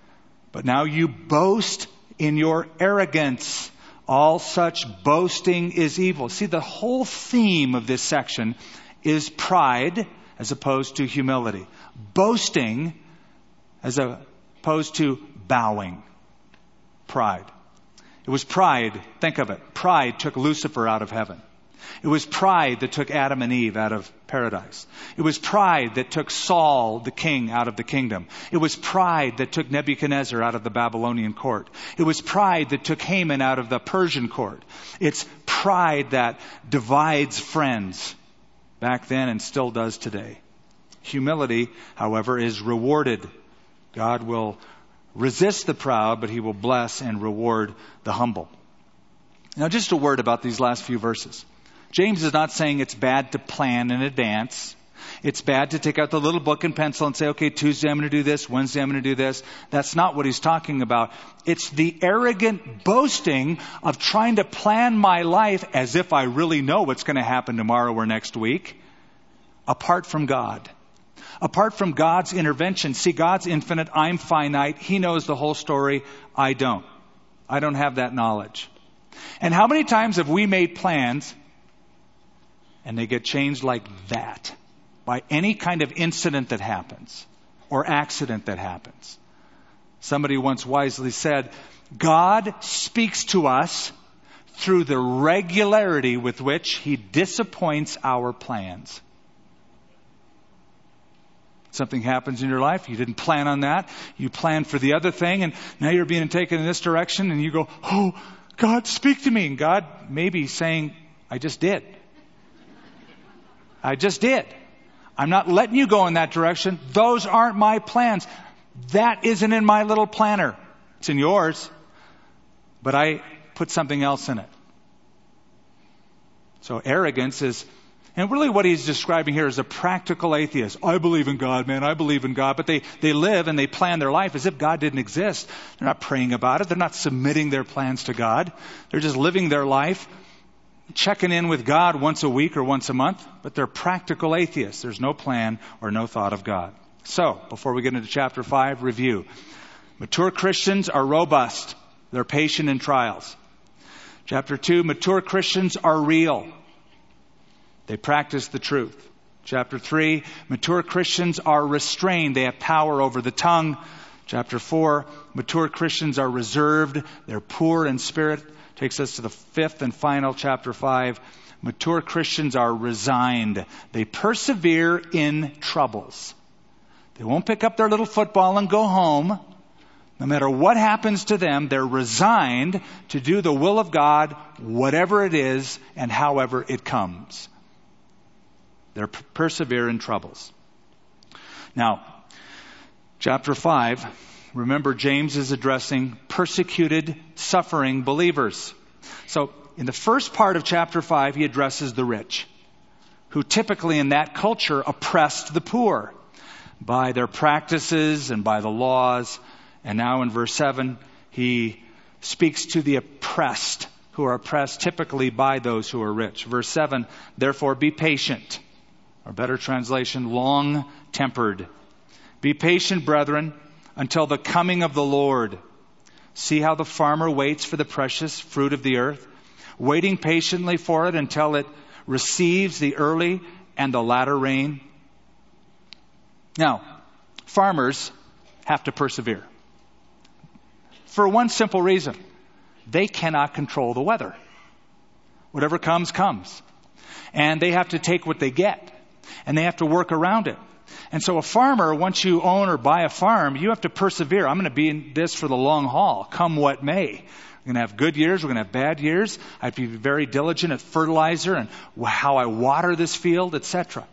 But now you boast in your arrogance. All such boasting is evil. See, the whole theme of this section is pride as opposed to humility. Boasting as opposed to bowing. Pride. It was pride, think of it. Pride took Lucifer out of heaven. It was pride that took Adam and Eve out of paradise. It was pride that took Saul, the king, out of the kingdom. It was pride that took Nebuchadnezzar out of the Babylonian court. It was pride that took Haman out of the Persian court. It's pride that divides friends back then and still does today. Humility, however, is rewarded. God will resist the proud, but He will bless and reward the humble. Now, just a word about these last few verses. James is not saying it's bad to plan in advance. It's bad to take out the little book and pencil and say, okay, Tuesday I'm going to do this, Wednesday I'm going to do this. That's not what he's talking about. It's the arrogant boasting of trying to plan my life as if I really know what's going to happen tomorrow or next week, apart from God. Apart from God's intervention. See, God's infinite, I'm finite. He knows the whole story. I don't. I don't have that knowledge. And how many times have we made plans and they get changed like that by any kind of incident that happens or accident that happens? Somebody once wisely said, God speaks to us through the regularity with which He disappoints our plans. Something happens in your life, you didn't plan on that, you planned for the other thing, and now you're being taken in this direction, and you go, oh, God, speak to me. And God may be saying, I just did. I just did. I'm not letting you go in that direction. Those aren't my plans. That isn't in my little planner. It's in yours. But I put something else in it. So arrogance is, and really what he's describing here is a practical atheist. I believe in God, man. I believe in God. But they live and they plan their life as if God didn't exist. They're not praying about it. They're not submitting their plans to God. They're just living their life, checking in with God once a week or once a month. But they're practical atheists. There's no plan or no thought of God. So, before we get into chapter 5, review. Mature Christians are robust. They're patient in trials. Chapter 2, mature Christians are real. They practice the truth. Chapter 3, mature Christians are restrained. They have power over the tongue. Chapter 4, mature Christians are reserved. They're poor in spirit. Takes us to the fifth and final, chapter 5. Mature Christians are resigned. They persevere in troubles. They won't pick up their little football and go home. No matter what happens to them, they're resigned to do the will of God, whatever it is and however it comes. They persevere in troubles. Now, chapter 5, remember James is addressing persecuted, suffering believers. So, in the first part of chapter 5, he addresses the rich, who typically in that culture oppressed the poor by their practices and by the laws. And now in verse 7, he speaks to the oppressed, who are oppressed typically by those who are rich. Verse 7, therefore be patient. Or better translation, long-tempered. Be patient, brethren, until the coming of the Lord. See how the farmer waits for the precious fruit of the earth, waiting patiently for it until it receives the early and the latter rain. Now, farmers have to persevere. For one simple reason. They cannot control the weather. Whatever comes, comes. And they have to take what they get. And they have to work around it. And so a farmer, once you own or buy a farm, you have to persevere. I'm going to be in this for the long haul, come what may. We're going to have good years. We're going to have bad years. I have to be very diligent at fertilizer and how I water this field, etc.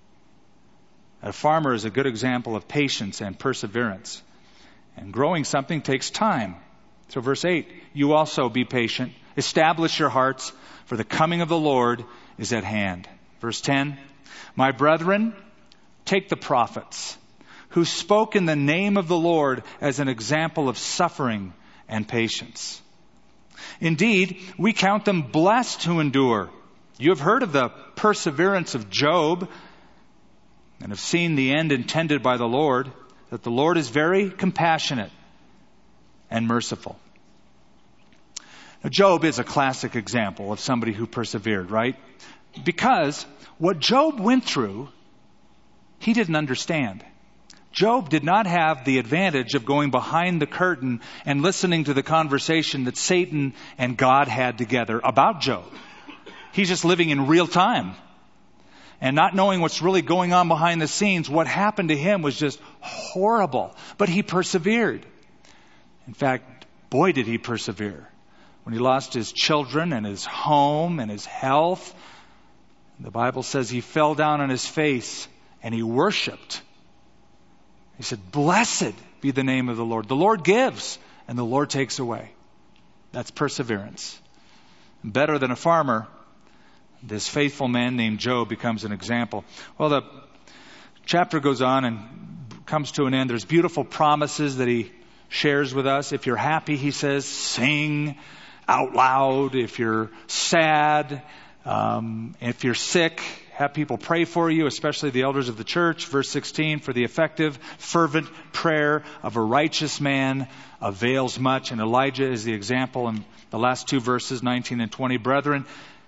A farmer is a good example of patience and perseverance. And growing something takes time. So verse 8, you also be patient. Establish your hearts, for the coming of the Lord is at hand. Verse 10, my brethren, take the prophets who spoke in the name of the Lord as an example of suffering and patience. Indeed, we count them blessed who endure. You have heard of the perseverance of Job and have seen the end intended by the Lord, that the Lord is very compassionate and merciful. Now, Job is a classic example of somebody who persevered, right? Because what Job went through, he didn't understand. Job did not have the advantage of going behind the curtain and listening to the conversation that Satan and God had together about Job. He's just living in real time. And not knowing what's really going on behind the scenes, what happened to him was just horrible. But he persevered. In fact, boy, did he persevere. When he lost his children and his home and his health, the Bible says he fell down on his face and he worshiped. He said, blessed be the name of the Lord. The Lord gives and the Lord takes away. That's perseverance. Better than a farmer, this faithful man named Job becomes an example. Well, the chapter goes on and comes to an end. There's beautiful promises that he shares with us. If you're happy, he says, sing out loud. If you're sad, if you're sick, have people pray for you, especially the elders of the church. Verse 16, for the effective, fervent prayer of a righteous man avails much. And Elijah is the example in the last two verses, 19 and 20. Brethren,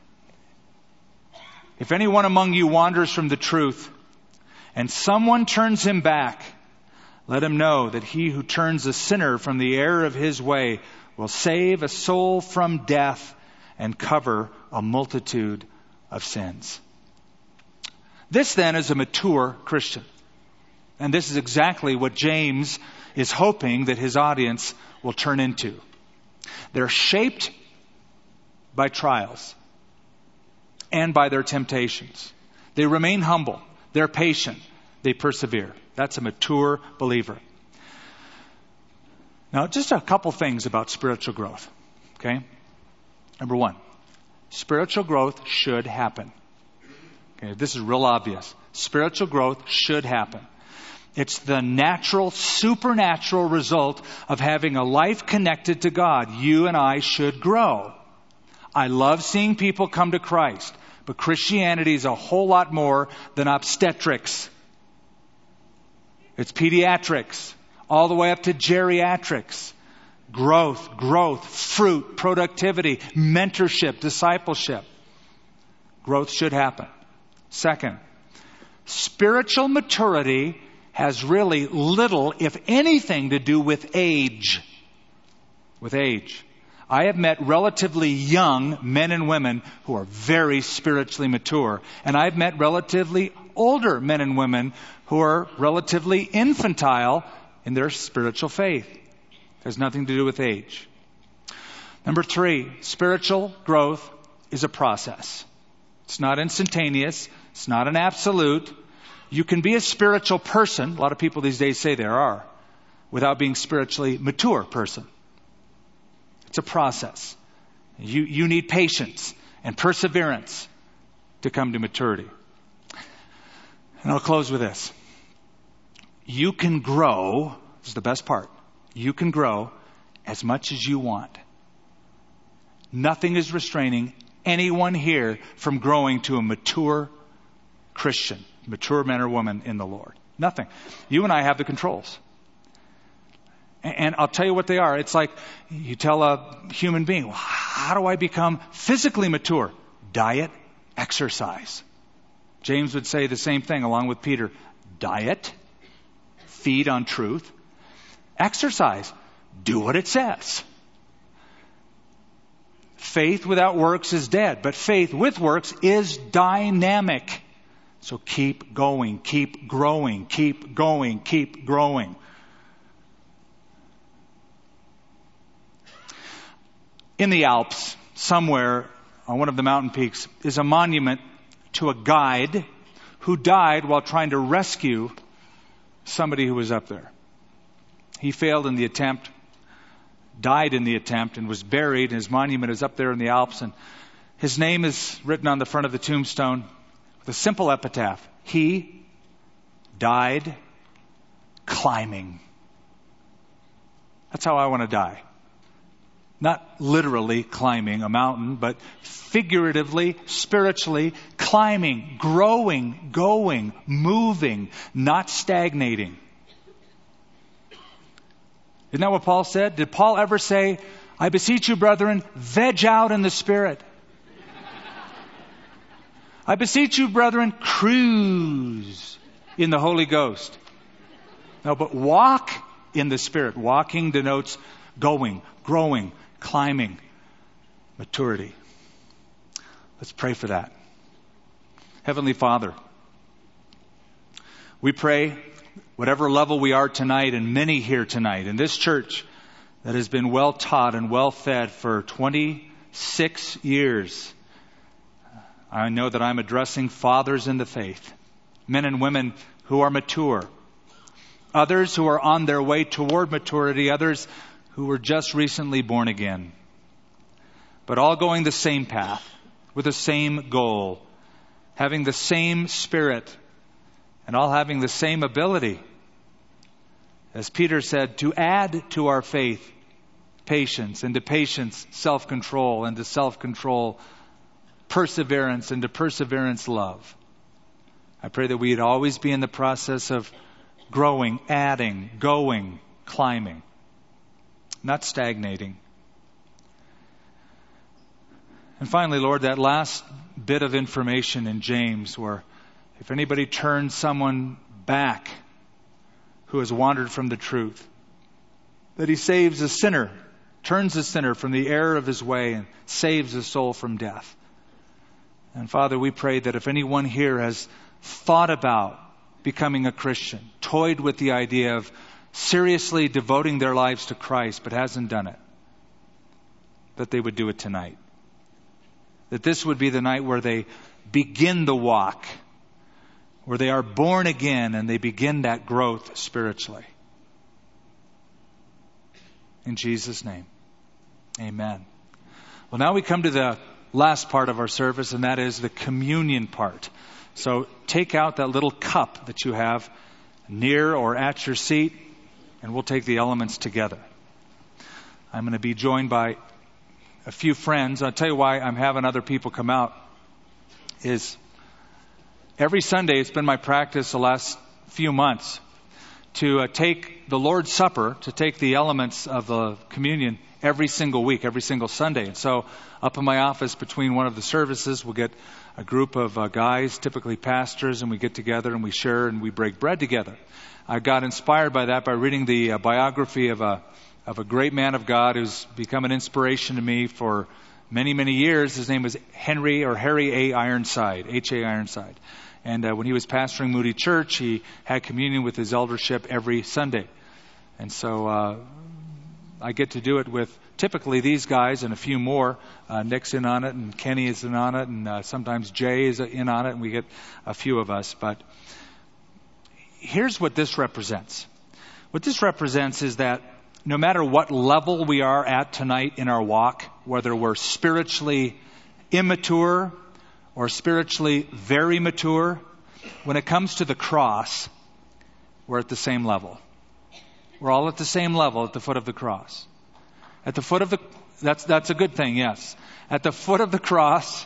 if anyone among you wanders from the truth and someone turns him back, let him know that he who turns a sinner from the error of his way will save a soul from death and cover a multitude of sins. This then is a mature Christian. And this is exactly what James is hoping that his audience will turn into. They're shaped by trials and by their temptations. They remain humble. They're patient. They persevere. That's a mature believer. Now, just a couple things about spiritual growth. Okay? Number one, spiritual growth should happen. Okay, this is real obvious. Spiritual growth should happen. It's the natural, supernatural result of having a life connected to God. You and I should grow. I love seeing people come to Christ, but Christianity is a whole lot more than obstetrics. It's pediatrics, all the way up to geriatrics. Growth, fruit, productivity, mentorship, discipleship. Growth should happen. Second, spiritual maturity has really little, if anything, to do with age. With age. I have met relatively young men and women who are very spiritually mature. And I've met relatively older men and women who are relatively infantile in their spiritual faith. It has nothing to do with age. Number 3, spiritual growth is a process. It's not instantaneous. It's not an absolute. You can be a spiritual person, a lot of people these days say there are, without being spiritually mature person. It's a process. You need patience and perseverance to come to maturity. And I'll close with this. You can grow, this is the best part, you can grow as much as you want. Nothing is restraining anyone here from growing to a mature Christian, mature man or woman in the Lord. Nothing. You and I have the controls. And I'll tell you what they are. It's like you tell a human being, well, how do I become physically mature? Diet, exercise. James would say the same thing along with Peter. Diet, feed on truth. Exercise, do what it says. Faith without works is dead, but faith with works is dynamic. So keep going, keep growing, keep going, keep growing. In the Alps, somewhere on one of the mountain peaks, is a monument to a guide who died while trying to rescue somebody who was up there. He failed in the attempt, died in the attempt, and was buried. His monument is up there in the Alps, and his name is written on the front of the tombstone with a simple epitaph. He died climbing. That's how I want to die. Not literally climbing a mountain, but figuratively, spiritually, climbing, growing, going, moving, not stagnating. Isn't that what Paul said? Did Paul ever say, I beseech you, brethren, veg out in the Spirit? I beseech you, brethren, cruise in the Holy Ghost. No, but walk in the Spirit. Walking denotes going, growing, climbing, maturity. Let's pray for that. Heavenly Father, we pray whatever level we are tonight, and many here tonight in this church that has been well taught and well fed for 26 years. I know that I'm addressing fathers in the faith, men and women who are mature, others who are on their way toward maturity, others who were just recently born again, but all going the same path with the same goal, having the same spirit, and all having the same ability. As Peter said, to add to our faith patience, and to patience self-control, and to self-control perseverance, and to perseverance love. I pray that we'd always be in the process of growing, adding, going, climbing, not stagnating. And finally, Lord, that last bit of information in James where if anybody turns someone back who has wandered from the truth, that he saves a sinner, turns a sinner from the error of his way and saves a soul from death. And Father, we pray that if anyone here has thought about becoming a Christian, toyed with the idea of seriously devoting their lives to Christ but hasn't done it, that they would do it tonight. That this would be the night where they begin the walk, where they are born again and they begin that growth spiritually. In Jesus' name, amen. Well, now we come to the last part of our service, and that is the communion part. So take out that little cup that you have near or at your seat, and we'll take the elements together. I'm going to be joined by a few friends. I'll tell you why I'm having other people come out. Is every Sunday, it's been my practice the last few months to take the Lord's Supper, to take the elements of the communion every single week, every single Sunday. And so up in my office between one of the services, we'll get a group of guys, typically pastors, and we get together and we share and we break bread together. I got inspired by that by reading the biography of a great man of God who's become an inspiration to me for many, many years. His name was Harry A. Ironside, H.A. Ironside. And when he was pastoring Moody Church, he had communion with his eldership every Sunday. And so I get to do it with typically these guys and a few more. Nick's in on it, and Kenny is in on it, and sometimes Jay is in on it, and we get a few of us. But here's what this represents. What this represents is that no matter what level we are at tonight in our walk, whether we're spiritually immature or spiritually very mature, when it comes to the cross, we're at the same level. We're all at the same level at the foot of the cross. At the foot of that's a good thing, yes. At the foot of the cross,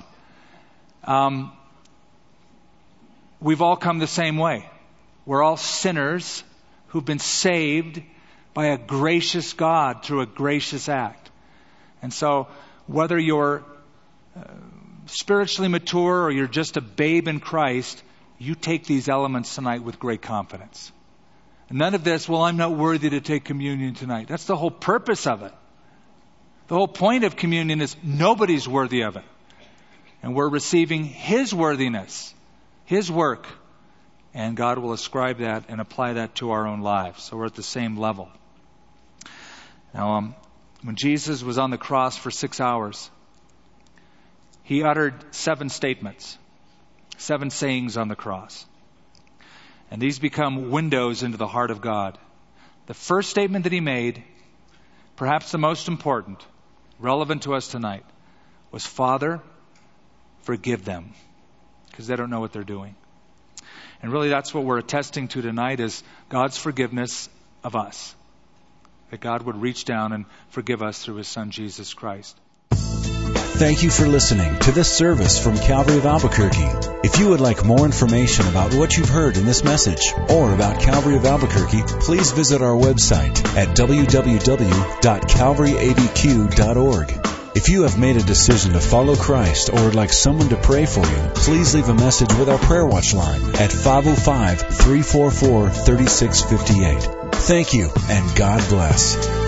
we've all come the same way. We're all sinners who've been saved by a gracious God through a gracious act. And so whether you're spiritually mature or you're just a babe in Christ, you take these elements tonight with great confidence. None of this, well, I'm not worthy to take communion tonight. That's the whole purpose of it. The whole point of communion is nobody's worthy of it. And we're receiving His worthiness, His work. And God will ascribe that and apply that to our own lives. So we're at the same level. Now, when Jesus was on the cross for 6 hours, He uttered 7 statements, 7 sayings on the cross. And these become windows into the heart of God. The first statement that He made, perhaps the most important, relevant to us tonight, was, Father, forgive them, because they don't know what they're doing. And really that's what we're attesting to tonight, is God's forgiveness of us. That God would reach down and forgive us through His Son, Jesus Christ. Thank you for listening to this service from Calvary of Albuquerque. If you would like more information about what you've heard in this message or about Calvary of Albuquerque, please visit our website at www.calvaryabq.org. If you have made a decision to follow Christ or would like someone to pray for you, please leave a message with our Prayer Watch line at 505-344-3658. Thank you, and God bless.